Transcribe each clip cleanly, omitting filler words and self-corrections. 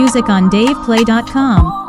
music on DavePlay.com.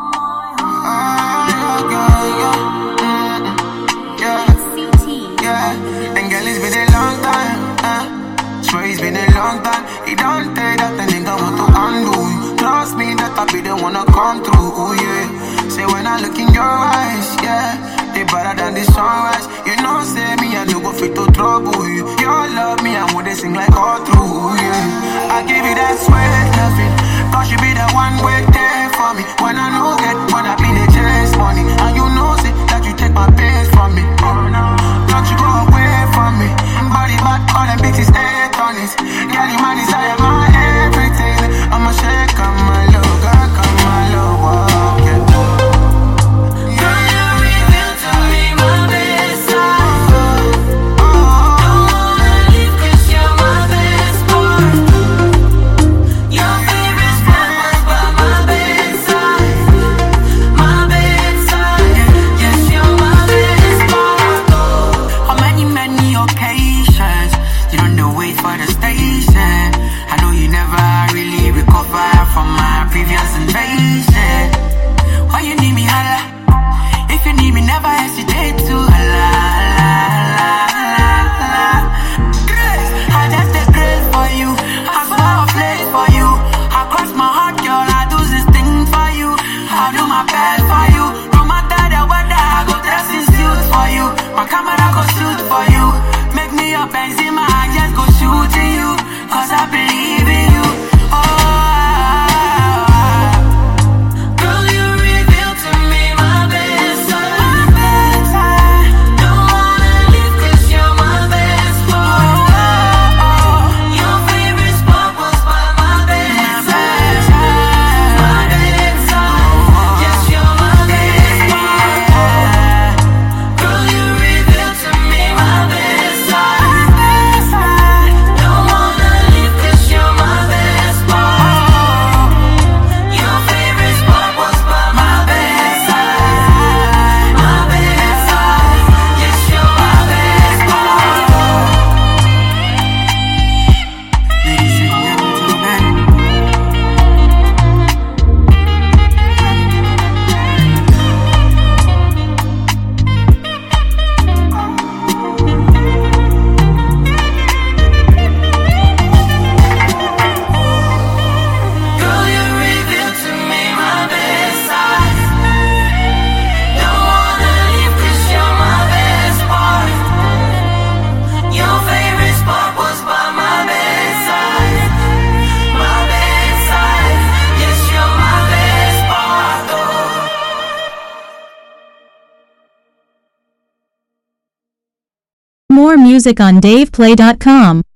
It's been a long time. It don't take that the nigga want to undo you. Trust me that I be the one to come through, ooh, yeah. Say when I look in your eyes, yeah, they better than the sunrise. You know, say me, I no go fit to trouble you. You love me, and when they sing like all through, yeah. I give you that sweet loving, cause you be the one way there for me. When I know get, when I be the chase money. And you know, say that you take my pains from me. Don't you go away from me. Body bad, all them bitches hate on it. Girl, you my desire, my everything. I'ma shake, come my love, girl, come my love, walk, yeah. Girl, you reveal to me my best side. Don't wanna leave 'cause you're my best part. Your favorite spot was by my bedside. My bedside. Yes, you're my best part. On many occasions, you don't wait for the station. I know you never really recover from my previous invasion. Why you need me, holla? If you need me, never hesitate to holla, holla, holla, Grace, I just a grace for you. I saw a place for you. I cross my heart, girl, I do this thing for you. I do my best for you. No matter the weather, I go dress in suits for you. My camera go shoot for you. Make me a Benzema, I just go shooting you. 'Cause I believe in you. Girl, you reveal to me my best side. Don't wanna leave 'cause you're my best part. Your favorite spot was by my bedside. My bedside. Yes, you're my best part. Girl, you reveal to me my best side. Don't wanna leave 'cause you're my best part. Your favorite spot was by my bedside. My bedside. Yes, you're my best part. Ladies and gentlemen, Girl, you reveal to me my best side. Don't wanna leave 'cause you're my best part. Your favorite spot was by my bedside. My bedside. Yes, you're my best part. More music on DavePlay.com.